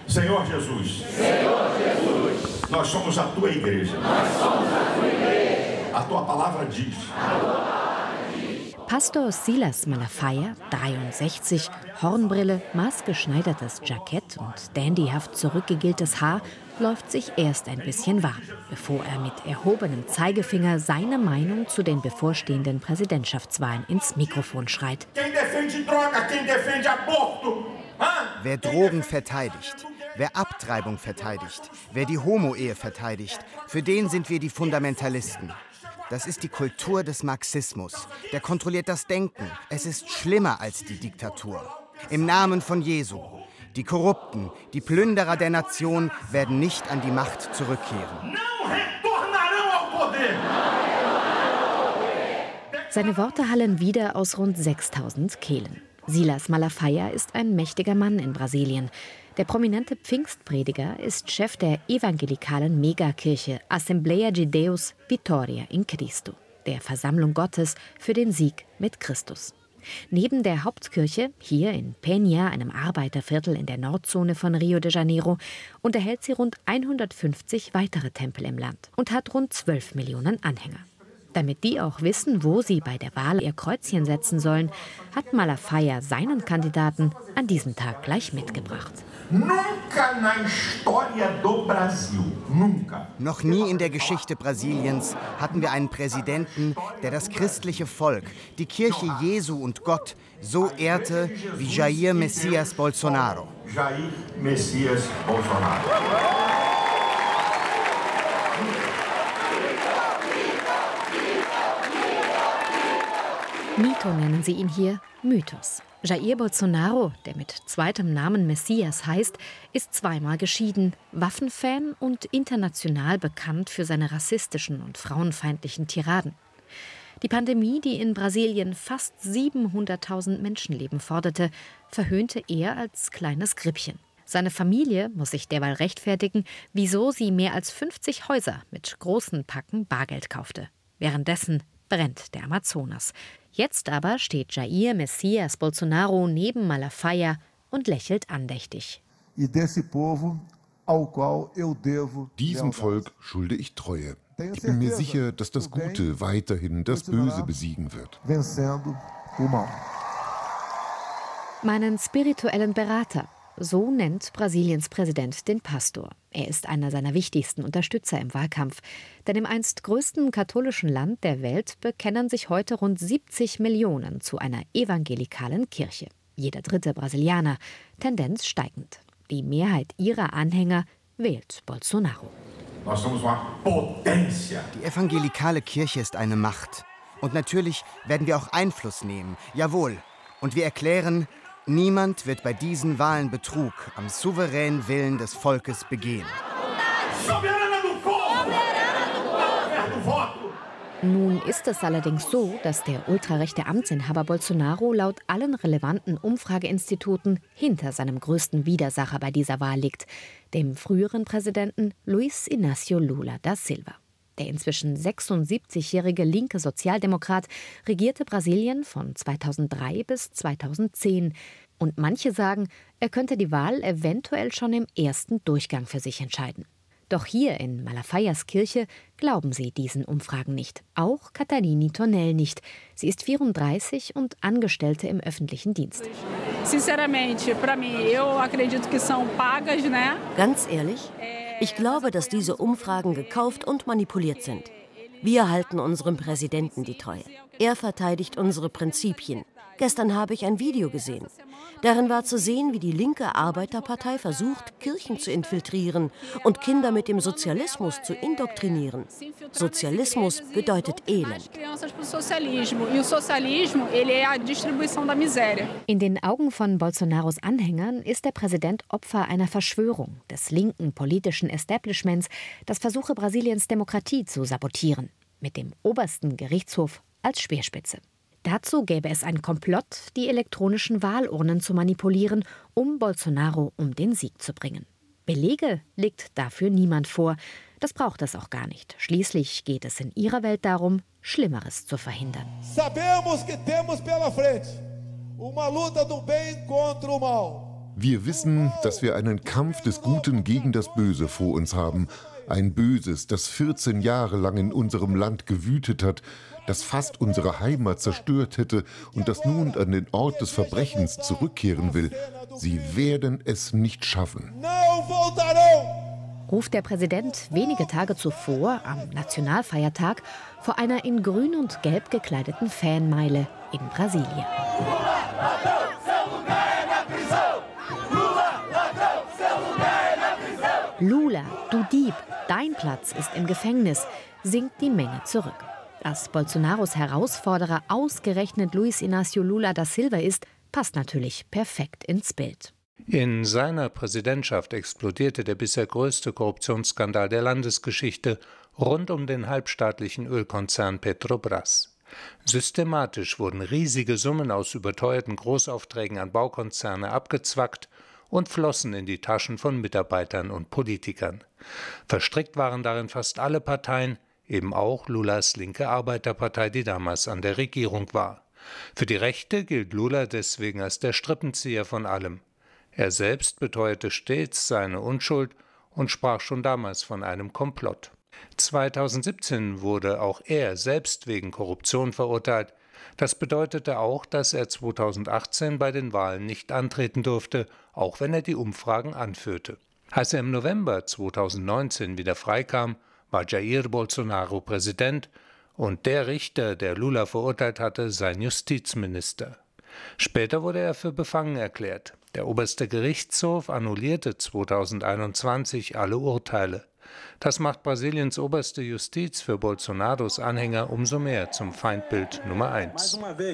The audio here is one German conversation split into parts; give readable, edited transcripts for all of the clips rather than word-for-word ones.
Senhor Jesus, nós somos a tua igreja. A tua palavra diz. Pastor Silas Malafaia, 63, Hornbrille, maßgeschneidertes Jackett und dandyhaft zurückgegeltes Haar, läuft sich erst ein bisschen warm, bevor er mit erhobenem Zeigefinger seine Meinung zu den bevorstehenden Präsidentschaftswahlen ins Mikrofon schreit. Wer Drogen verteidigt, wer Abtreibung verteidigt, wer die Homo-Ehe verteidigt, für den sind wir die Fundamentalisten. Das ist die Kultur des Marxismus. Der kontrolliert das Denken. Es ist schlimmer als die Diktatur. Im Namen von Jesu. Die Korrupten, die Plünderer der Nation werden nicht an die Macht zurückkehren. Seine Worte hallen wieder aus rund 6000 Kehlen. Silas Malafaia ist ein mächtiger Mann in Brasilien. Der prominente Pfingstprediger ist Chef der evangelikalen Megakirche Assembleia de Deus Vitória in Cristo, der Versammlung Gottes für den Sieg mit Christus. Neben der Hauptkirche, hier in Penha, einem Arbeiterviertel in der Nordzone von Rio de Janeiro, unterhält sie rund 150 weitere Tempel im Land und hat rund 12 Millionen Anhänger. Damit die auch wissen, wo sie bei der Wahl ihr Kreuzchen setzen sollen, hat Malafaia seinen Kandidaten an diesem Tag gleich mitgebracht. Noch nie in der Geschichte Brasiliens hatten wir einen Präsidenten, der das christliche Volk, die Kirche Jesu und Gott so ehrte wie Jair Messias Bolsonaro. Mito nennen sie ihn hier, Mythos. Jair Bolsonaro, der mit zweitem Namen Messias heißt, ist zweimal geschieden, Waffenfan und international bekannt für seine rassistischen und frauenfeindlichen Tiraden. Die Pandemie, die in Brasilien fast 700.000 Menschenleben forderte, verhöhnte er als kleines Grippchen. Seine Familie muss sich derweil rechtfertigen, wieso sie mehr als 50 Häuser mit großen Packen Bargeld kaufte. Währenddessen brennt der Amazonas. Jetzt aber steht Jair Messias Bolsonaro neben Malafaia und lächelt andächtig. Diesem Volk schulde ich Treue. Ich bin mir sicher, dass das Gute weiterhin das Böse besiegen wird. Meinen spirituellen Berater, so nennt Brasiliens Präsident den Pastor. Er ist einer seiner wichtigsten Unterstützer im Wahlkampf. Denn im einst größten katholischen Land der Welt bekennen sich heute rund 70 Millionen zu einer evangelikalen Kirche. Jeder dritte Brasilianer, Tendenz steigend. Die Mehrheit ihrer Anhänger wählt Bolsonaro. Die evangelikale Kirche ist eine Macht. Und natürlich werden wir auch Einfluss nehmen, jawohl. Und wir erklären, niemand wird bei diesen Wahlen Betrug am souveränen Willen des Volkes begehen. Nun ist es allerdings so, dass der ultrarechte Amtsinhaber Bolsonaro laut allen relevanten Umfrageinstituten hinter seinem größten Widersacher bei dieser Wahl liegt, dem früheren Präsidenten Luiz Inácio Lula da Silva. Der inzwischen 76-jährige linke Sozialdemokrat regierte Brasilien von 2003 bis 2010. Und manche sagen, er könnte die Wahl eventuell schon im ersten Durchgang für sich entscheiden. Doch hier in Malafaias Kirche glauben sie diesen Umfragen nicht. Auch Catarine Tonel nicht. Sie ist 34 und Angestellte im öffentlichen Dienst. Ganz ehrlich, ich glaube, dass diese Umfragen gekauft und manipuliert sind. Wir halten unserem Präsidenten die Treue. Er verteidigt unsere Prinzipien. Gestern habe ich ein Video gesehen. Darin war zu sehen, wie die linke Arbeiterpartei versucht, Kirchen zu infiltrieren und Kinder mit dem Sozialismus zu indoktrinieren. Sozialismus bedeutet Elend. In den Augen von Bolsonaros Anhängern ist der Präsident Opfer einer Verschwörung des linken politischen Establishments, das versuche, Brasiliens Demokratie zu sabotieren, mit dem obersten Gerichtshof als Speerspitze. Dazu gäbe es ein Komplott, die elektronischen Wahlurnen zu manipulieren, um Bolsonaro um den Sieg zu bringen. Belege legt dafür niemand vor. Das braucht es auch gar nicht. Schließlich geht es in ihrer Welt darum, Schlimmeres zu verhindern. Sabemos que temos pela frente uma luta do bem contra o mal. Wir wissen, dass wir einen Kampf des Guten gegen das Böse vor uns haben. Ein Böses, das 14 Jahre lang in unserem Land gewütet hat, das fast unsere Heimat zerstört hätte und das nun an den Ort des Verbrechens zurückkehren will. Sie werden es nicht schaffen. Ruft der Präsident wenige Tage zuvor, am Nationalfeiertag, vor einer in grün und gelb gekleideten Fanmeile in Brasilien. Lula, du Dieb, dein Platz ist im Gefängnis, singt die Menge zurück. Dass Bolsonaros Herausforderer ausgerechnet Luiz Inácio Lula da Silva ist, passt natürlich perfekt ins Bild. In seiner Präsidentschaft explodierte der bisher größte Korruptionsskandal der Landesgeschichte rund um den halbstaatlichen Ölkonzern Petrobras. Systematisch wurden riesige Summen aus überteuerten Großaufträgen an Baukonzerne abgezwackt und flossen in die Taschen von Mitarbeitern und Politikern. Verstrickt waren darin fast alle Parteien, eben auch Lulas linke Arbeiterpartei, die damals an der Regierung war. Für die Rechte gilt Lula deswegen als der Strippenzieher von allem. Er selbst beteuerte stets seine Unschuld und sprach schon damals von einem Komplott. 2017 wurde auch er selbst wegen Korruption verurteilt. Das bedeutete auch, dass er 2018 bei den Wahlen nicht antreten durfte, auch wenn er die Umfragen anführte. Als er im November 2019 wieder freikam, war Jair Bolsonaro Präsident und der Richter, der Lula verurteilt hatte, sein Justizminister. Später wurde er für befangen erklärt. Der oberste Gerichtshof annullierte 2021 alle Urteile. Das macht Brasiliens oberste Justiz für Bolsonaros Anhänger umso mehr zum Feindbild Nummer 1.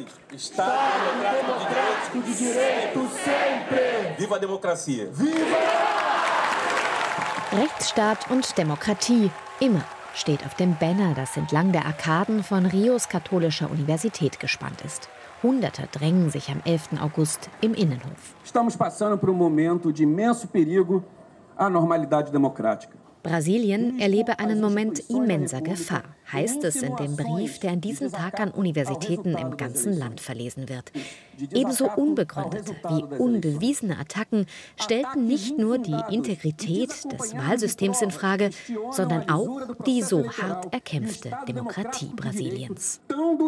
Rechtsstaat und Demokratie, immer, steht auf dem Banner, das entlang der Arkaden von Rios katholischer Universität gespannt ist. Hunderte drängen sich am 11. August im Innenhof. Estamos passando por momento de imenso perigo à normalidade democrática. Brasilien erlebe einen Moment immenser Gefahr, heißt es in dem Brief, der an diesem Tag an Universitäten im ganzen Land verlesen wird. Ebenso unbegründete wie unbewiesene Attacken stellten nicht nur die Integrität des Wahlsystems in Frage, sondern auch die so hart erkämpfte Demokratie Brasiliens.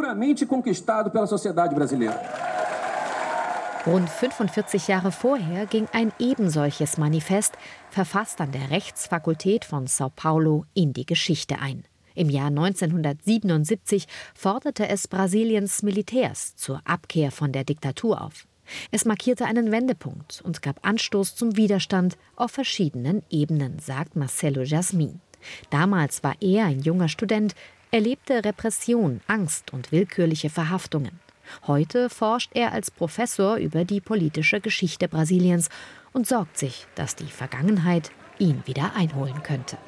Rund 45 Jahre vorher ging ein ebensolches Manifest, verfasst an der Rechtsfakultät von São Paulo, in die Geschichte ein. Im Jahr 1977 forderte es Brasiliens Militärs zur Abkehr von der Diktatur auf. Es markierte einen Wendepunkt und gab Anstoß zum Widerstand auf verschiedenen Ebenen, sagt Marcelo Jasmin. Damals war er ein junger Student, erlebte Repression, Angst und willkürliche Verhaftungen. Heute forscht er als Professor über die politische Geschichte Brasiliens und sorgt sich, dass die Vergangenheit ihn wieder einholen könnte.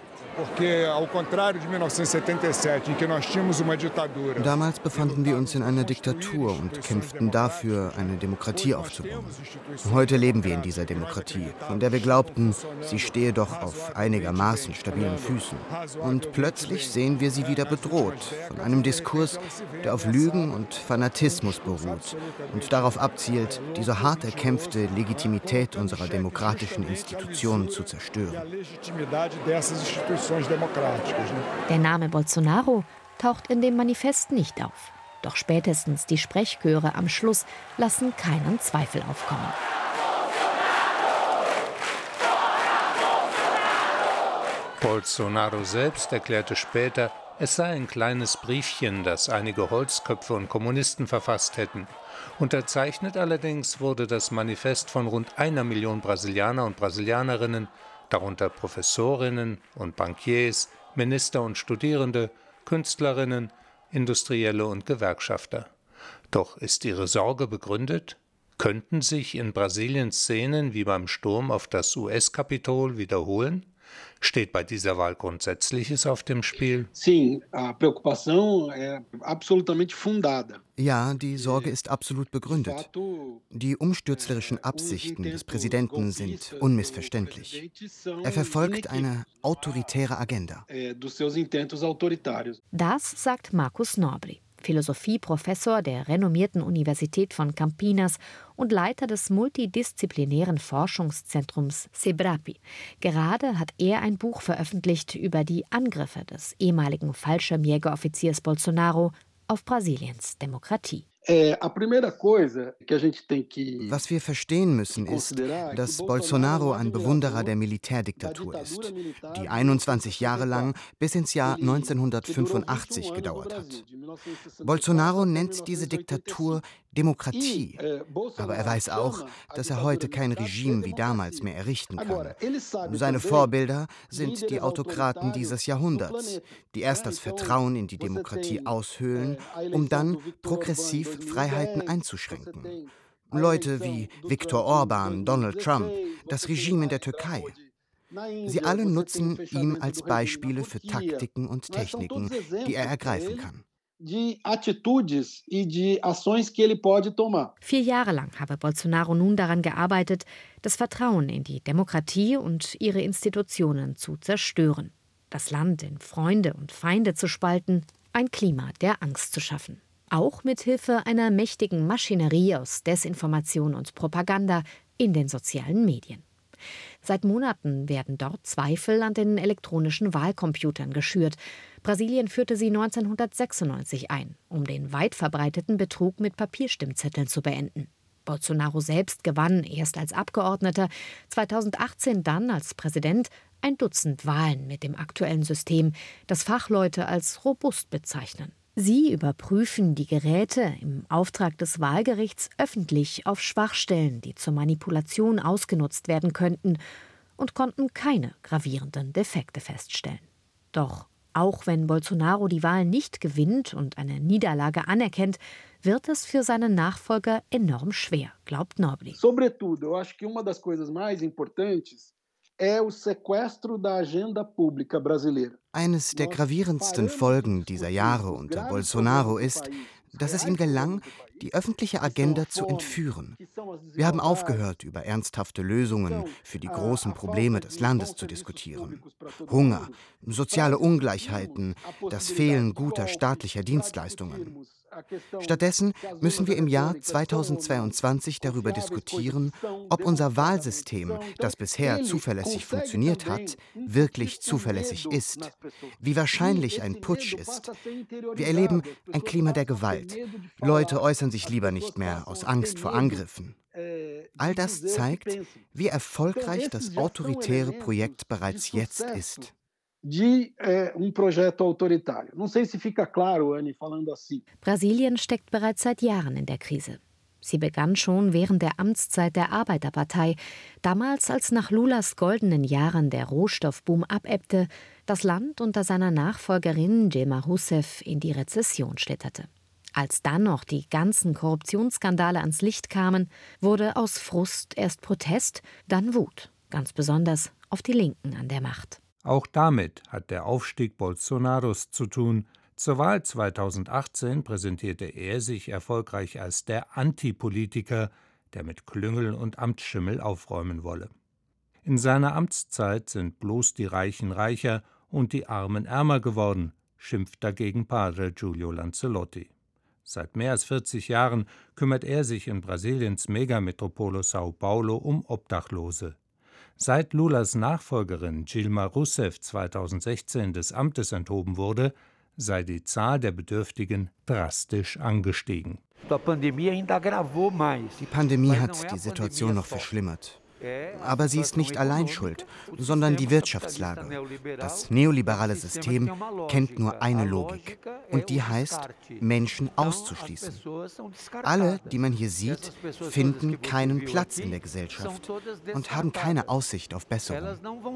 Damals befanden wir uns in einer Diktatur und kämpften dafür, eine Demokratie aufzubauen. Heute leben wir in dieser Demokratie, von der wir glaubten, sie stehe doch auf einigermaßen stabilen Füßen. Und plötzlich sehen wir sie wieder bedroht von einem Diskurs, der auf Lügen und Fanatismus beruht und darauf abzielt, die so hart erkämpfte Legitimität unserer demokratischen Institutionen zu zerstören. Der Name Bolsonaro taucht in dem Manifest nicht auf. Doch spätestens die Sprechchöre am Schluss lassen keinen Zweifel aufkommen. Bolsonaro selbst erklärte später, es sei ein kleines Briefchen, das einige Holzköpfe und Kommunisten verfasst hätten. Unterzeichnet allerdings wurde das Manifest von rund 1 Million Brasilianer und Brasilianerinnen, darunter Professorinnen und Bankiers, Minister und Studierende, Künstlerinnen, Industrielle und Gewerkschafter. Doch ist ihre Sorge begründet? Könnten sich in Brasilien Szenen wie beim Sturm auf das US-Kapitol wiederholen? Steht bei dieser Wahl Grundsätzliches auf dem Spiel? Ja, die Sorge ist absolut begründet. Die umstürzlerischen Absichten des Präsidenten sind unmissverständlich. Er verfolgt eine autoritäre Agenda. Das sagt Marcus Nobre, Philosophieprofessor der renommierten Universität von Campinas und Leiter des multidisziplinären Forschungszentrums SEBRAPI. Gerade hat er ein Buch veröffentlicht über die Angriffe des ehemaligen Fallschirmjägeroffiziers Bolsonaro auf Brasiliens Demokratie. Was wir verstehen müssen, ist, dass Bolsonaro ein Bewunderer der Militärdiktatur ist, die 21 Jahre lang bis ins Jahr 1985 gedauert hat. Bolsonaro nennt diese Diktatur Demokratie, aber er weiß auch, dass er heute kein Regime wie damals mehr errichten kann. Seine Vorbilder sind die Autokraten dieses Jahrhunderts, die erst das Vertrauen in die Demokratie aushöhlen, um dann progressiv Freiheiten einzuschränken. Leute wie Viktor Orban, Donald Trump, das Regime in der Türkei. Sie alle nutzen ihn als Beispiele für Taktiken und Techniken, die er ergreifen kann. 4 Jahre lang habe Bolsonaro nun daran gearbeitet, das Vertrauen in die Demokratie und ihre Institutionen zu zerstören, das Land in Freunde und Feinde zu spalten, ein Klima der Angst zu schaffen. Auch mit Hilfe einer mächtigen Maschinerie aus Desinformation und Propaganda in den sozialen Medien. Seit Monaten werden dort Zweifel an den elektronischen Wahlcomputern geschürt. Brasilien führte sie 1996 ein, um den weit verbreiteten Betrug mit Papierstimmzetteln zu beenden. Bolsonaro selbst gewann erst als Abgeordneter, 2018 dann als Präsident ein Dutzend Wahlen mit dem aktuellen System, das Fachleute als robust bezeichnen. Sie überprüfen die Geräte im Auftrag des Wahlgerichts öffentlich auf Schwachstellen, die zur Manipulation ausgenutzt werden könnten, und konnten keine gravierenden Defekte feststellen. Doch auch wenn Bolsonaro die Wahl nicht gewinnt und eine Niederlage anerkennt, wird es für seinen Nachfolger enorm schwer, glaubt Nobili. Sobretudo, eu acho que uma das coisas mais importantes é o sequestro da agenda pública brasileira. Eines der gravierendsten Folgen dieser Jahre unter Bolsonaro ist, dass es ihm gelang, die öffentliche Agenda zu entführen. Wir haben aufgehört, über ernsthafte Lösungen für die großen Probleme des Landes zu diskutieren. Hunger, soziale Ungleichheiten, das Fehlen guter staatlicher Dienstleistungen. Stattdessen müssen wir im Jahr 2022 darüber diskutieren, ob unser Wahlsystem, das bisher zuverlässig funktioniert hat, wirklich zuverlässig ist, wie wahrscheinlich ein Putsch ist. Wir erleben ein Klima der Gewalt. Leute äußern sich lieber nicht mehr aus Angst vor Angriffen. All das zeigt, wie erfolgreich das autoritäre Projekt bereits jetzt ist. Brasilien steckt bereits seit Jahren in der Krise. Sie begann schon während der Amtszeit der Arbeiterpartei, damals als nach Lulas goldenen Jahren der Rohstoffboom abebbte, das Land unter seiner Nachfolgerin Dilma Rousseff in die Rezession schlitterte. Als dann noch die ganzen Korruptionsskandale ans Licht kamen, wurde aus Frust erst Protest, dann Wut, ganz besonders auf die Linken an der Macht. Auch damit hat der Aufstieg Bolsonaros zu tun. Zur Wahl 2018 präsentierte er sich erfolgreich als der Antipolitiker, der mit Klüngel und Amtsschimmel aufräumen wolle. In seiner Amtszeit sind bloß die Reichen reicher und die Armen ärmer geworden, schimpft dagegen Padre Giulio Lancelotti. Seit mehr als 40 Jahren kümmert er sich in Brasiliens Megametropole São Paulo um Obdachlose. Seit Lulas Nachfolgerin Dilma Rousseff 2016 des Amtes enthoben wurde, sei die Zahl der Bedürftigen drastisch angestiegen. Die Pandemie hat die Situation noch verschlimmert. Aber sie ist nicht allein schuld, sondern die Wirtschaftslage. Das neoliberale System kennt nur eine Logik. Und die heißt, Menschen auszuschließen. Alle, die man hier sieht, finden keinen Platz in der Gesellschaft und haben keine Aussicht auf Besserung.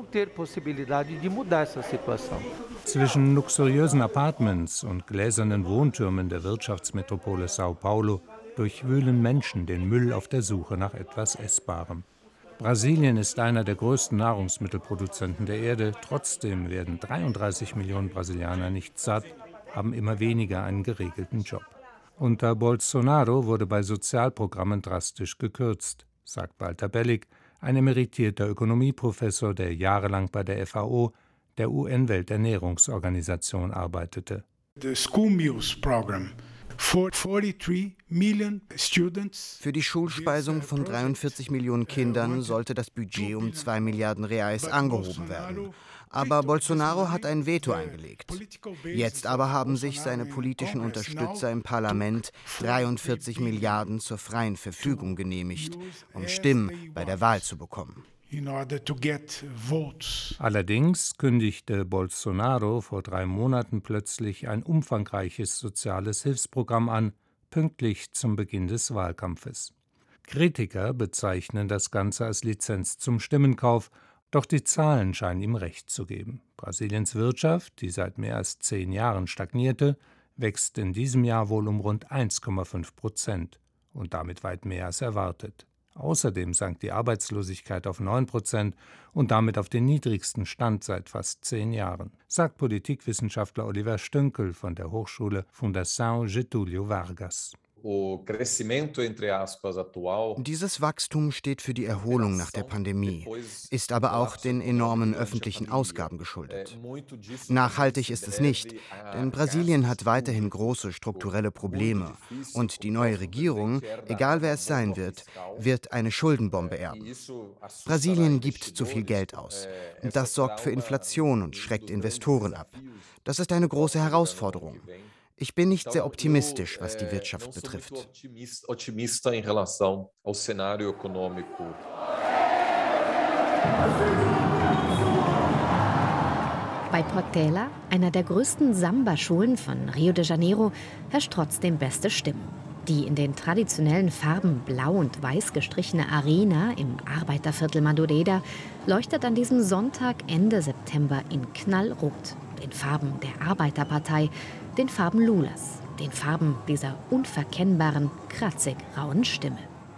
Zwischen luxuriösen Apartments und gläsernen Wohntürmen der Wirtschaftsmetropole São Paulo durchwühlen Menschen den Müll auf der Suche nach etwas Essbarem. Brasilien ist einer der größten Nahrungsmittelproduzenten der Erde. Trotzdem werden 33 Millionen Brasilianer nicht satt, haben immer weniger einen geregelten Job. Unter Bolsonaro wurde bei Sozialprogrammen drastisch gekürzt, sagt Walter Bellig, ein emeritierter Ökonomieprofessor, der jahrelang bei der FAO, der UN-Welternährungsorganisation, arbeitete. Für die Schulspeisung von 43 Millionen Kindern sollte das Budget um 2 Milliarden Reais angehoben werden. Aber Bolsonaro hat ein Veto eingelegt. Jetzt aber haben sich seine politischen Unterstützer im Parlament 43 Milliarden zur freien Verfügung genehmigt, um Stimmen bei der Wahl zu bekommen. Allerdings kündigte Bolsonaro vor 3 Monaten plötzlich ein umfangreiches soziales Hilfsprogramm an, pünktlich zum Beginn des Wahlkampfes. Kritiker bezeichnen das Ganze als Lizenz zum Stimmenkauf, doch die Zahlen scheinen ihm recht zu geben. Brasiliens Wirtschaft, die seit mehr als 10 Jahren stagnierte, wächst in diesem Jahr wohl um rund 1,5% und damit weit mehr als erwartet. Außerdem sank die Arbeitslosigkeit auf 9% und damit auf den niedrigsten Stand seit fast 10 Jahren, sagt Politikwissenschaftler Oliver Stünkel von der Hochschule Fundação Getúlio Vargas. Dieses Wachstum steht für die Erholung nach der Pandemie, ist aber auch den enormen öffentlichen Ausgaben geschuldet. Nachhaltig ist es nicht, denn Brasilien hat weiterhin große strukturelle Probleme und die neue Regierung, egal wer es sein wird, wird eine Schuldenbombe erben. Brasilien gibt zu viel Geld aus und das sorgt für Inflation und schreckt Investoren ab. Das ist eine große Herausforderung. Ich bin nicht sehr optimistisch, was die Wirtschaft betrifft. Bei Portela, einer der größten Samba-Schulen von Rio de Janeiro, herrscht trotzdem beste Stimmung. Die in den traditionellen Farben blau und weiß gestrichene Arena im Arbeiterviertel Madureira leuchtet an diesem Sonntag Ende September in Knallrot, den Farben der Arbeiterpartei, den Farben Lulas, den Farben dieser unverkennbaren, kratzig rauen Stimme.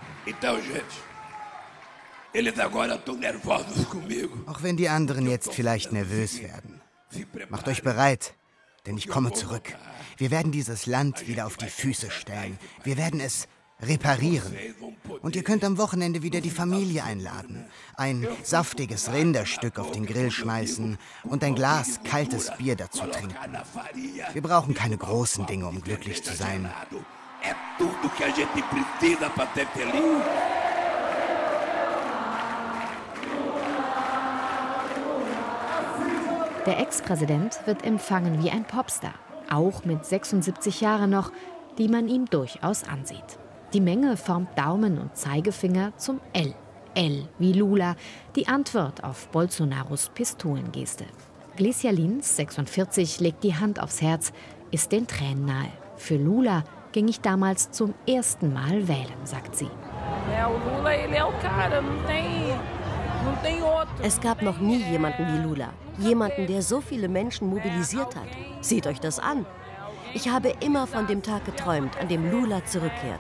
Auch wenn die anderen jetzt vielleicht nervös werden. Macht euch bereit, denn ich komme zurück. Wir werden dieses Land wieder auf die Füße stellen. Wir werden es reparieren. Und ihr könnt am Wochenende wieder die Familie einladen. Ein saftiges Rinderstück auf den Grill schmeißen und ein Glas kaltes Bier dazu trinken. Wir brauchen keine großen Dinge, um glücklich zu sein. Der Ex-Präsident wird empfangen wie ein Popstar, auch mit 76 Jahren noch, die man ihm durchaus ansieht. Die Menge formt Daumen und Zeigefinger zum L. L wie Lula, die Antwort auf Bolsonaros Pistolengeste. Glecia Lins, 46, legt die Hand aufs Herz, ist den Tränen nahe. Für Lula ging ich damals zum ersten Mal wählen, sagt sie. Es gab noch nie jemanden wie Lula. Jemanden, der so viele Menschen mobilisiert hat. Seht euch das an. Ich habe immer von dem Tag geträumt, an dem Lula zurückkehrt.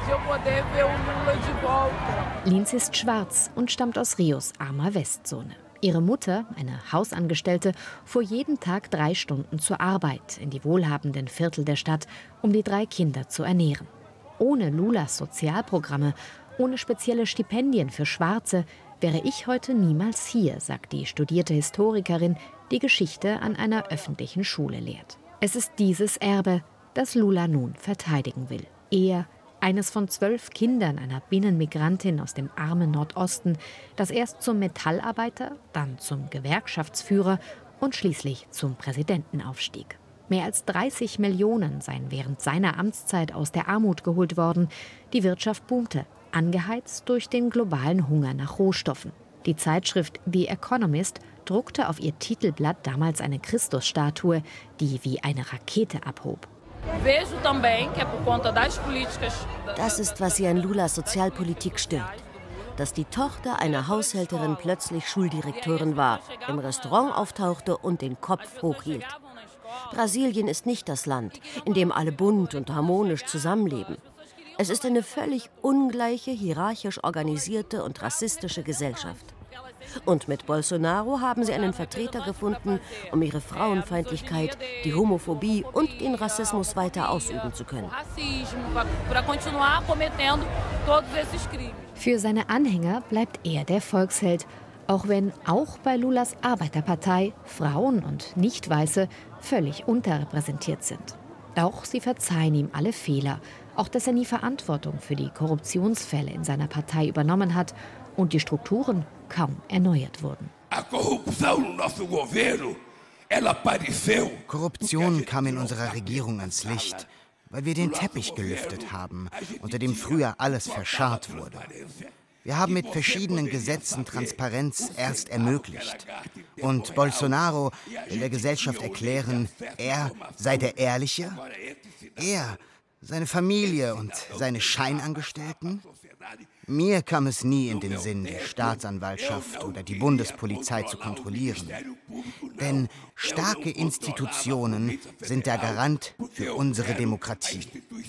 Lins ist schwarz und stammt aus Rios armer Westzone. Ihre Mutter, eine Hausangestellte, fuhr jeden Tag 3 Stunden zur Arbeit in die wohlhabenden Viertel der Stadt, um die 3 Kinder zu ernähren. Ohne Lulas Sozialprogramme, ohne spezielle Stipendien für Schwarze, wäre ich heute niemals hier, sagt die studierte Historikerin, die Geschichte an einer öffentlichen Schule lehrt. Es ist dieses Erbe, das Lula nun verteidigen will. Er, eines von 12 Kindern einer Binnenmigrantin aus dem armen Nordosten, das erst zum Metallarbeiter, dann zum Gewerkschaftsführer und schließlich zum Präsidenten aufstieg. Mehr als 30 Millionen seien während seiner Amtszeit aus der Armut geholt worden. Die Wirtschaft boomte, angeheizt durch den globalen Hunger nach Rohstoffen. Die Zeitschrift The Economist druckte auf ihr Titelblatt damals eine Christusstatue, die wie eine Rakete abhob. Das ist, was sie an Lulas Sozialpolitik stört. Dass die Tochter einer Haushälterin plötzlich Schuldirektorin war, im Restaurant auftauchte und den Kopf hochhielt. Brasilien ist nicht das Land, in dem alle bunt und harmonisch zusammenleben. Es ist eine völlig ungleiche, hierarchisch organisierte und rassistische Gesellschaft. Und mit Bolsonaro haben sie einen Vertreter gefunden, um ihre Frauenfeindlichkeit, die Homophobie und den Rassismus weiter ausüben zu können. Für seine Anhänger bleibt er der Volksheld, auch wenn auch bei Lulas Arbeiterpartei Frauen und Nicht-Weiße völlig unterrepräsentiert sind. Doch sie verzeihen ihm alle Fehler, auch dass er nie Verantwortung für die Korruptionsfälle in seiner Partei übernommen hat und die Strukturen kaum erneuert wurden. Korruption kam in unserer Regierung ans Licht, weil wir den Teppich gelüftet haben, unter dem früher alles verscharrt wurde. Wir haben mit verschiedenen Gesetzen Transparenz erst ermöglicht. Und Bolsonaro will der Gesellschaft erklären, er sei der Ehrliche? Er, seine Familie und seine Scheinangestellten? Mir kam es nie in den Sinn, die Staatsanwaltschaft oder die Bundespolizei zu kontrollieren. Denn starke Institutionen sind der Garant für unsere Demokratie.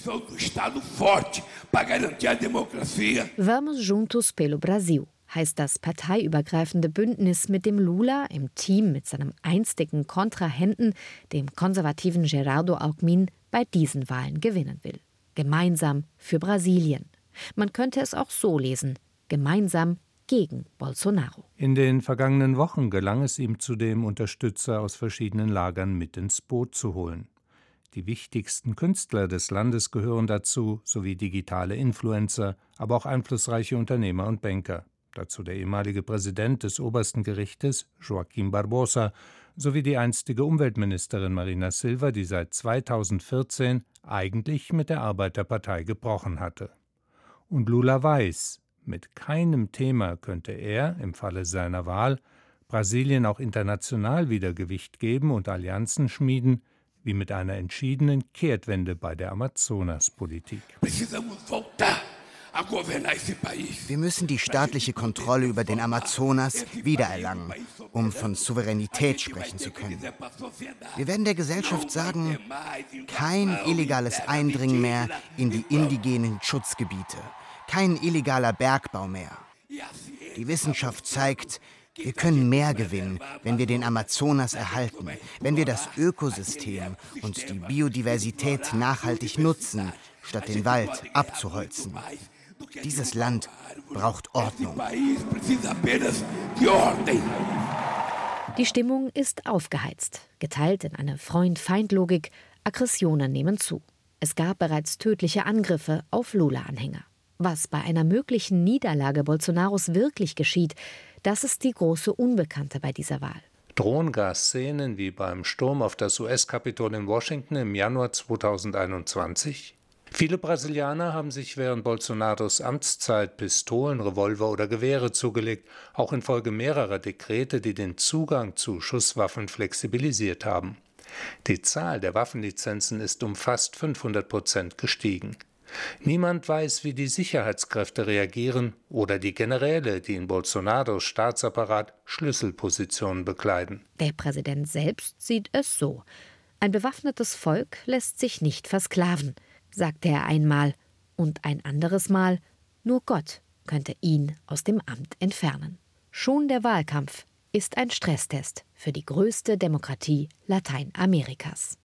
Vamos Juntos pelo Brasil heißt das parteiübergreifende Bündnis, mit dem Lula im Team mit seinem einstigen Kontrahenten, dem konservativen Geraldo Alckmin, bei diesen Wahlen gewinnen will. Gemeinsam für Brasilien. Man könnte es auch so lesen: gemeinsam gegen Bolsonaro. In den vergangenen Wochen gelang es ihm zudem, Unterstützer aus verschiedenen Lagern mit ins Boot zu holen. Die wichtigsten Künstler des Landes gehören dazu, sowie digitale Influencer, aber auch einflussreiche Unternehmer und Banker. Dazu der ehemalige Präsident des obersten Gerichtes, Joaquim Barbosa, sowie die einstige Umweltministerin Marina Silva, die seit 2014 eigentlich mit der Arbeiterpartei gebrochen hatte. Und Lula weiß, mit keinem Thema könnte er, im Falle seiner Wahl, Brasilien auch international wieder Gewicht geben und Allianzen schmieden, wie mit einer entschiedenen Kehrtwende bei der Amazonaspolitik. Wir müssen die staatliche Kontrolle über den Amazonas wiedererlangen, um von Souveränität sprechen zu können. Wir werden der Gesellschaft sagen, kein illegales Eindringen mehr in die indigenen Schutzgebiete, kein illegaler Bergbau mehr. Die Wissenschaft zeigt, wir können mehr gewinnen, wenn wir den Amazonas erhalten, wenn wir das Ökosystem und die Biodiversität nachhaltig nutzen, statt den Wald abzuholzen. Dieses Land braucht Ordnung. Die Stimmung ist aufgeheizt, geteilt in eine Freund-Feind-Logik. Aggressionen nehmen zu. Es gab bereits tödliche Angriffe auf Lula-Anhänger. Was bei einer möglichen Niederlage Bolsonaros wirklich geschieht, das ist die große Unbekannte bei dieser Wahl. Drohen Gasszenen wie beim Sturm auf das US-Kapitol in Washington im Januar 2021? Viele Brasilianer haben sich während Bolsonaros Amtszeit Pistolen, Revolver oder Gewehre zugelegt, auch infolge mehrerer Dekrete, die den Zugang zu Schusswaffen flexibilisiert haben. Die Zahl der Waffenlizenzen ist um fast 500% gestiegen. Niemand weiß, wie die Sicherheitskräfte reagieren oder die Generäle, die in Bolsonaros Staatsapparat Schlüsselpositionen bekleiden. Der Präsident selbst sieht es so: Ein bewaffnetes Volk lässt sich nicht versklaven, sagte er einmal, und ein anderes Mal, nur Gott könnte ihn aus dem Amt entfernen. Schon der Wahlkampf ist ein Stresstest für die größte Demokratie Lateinamerikas.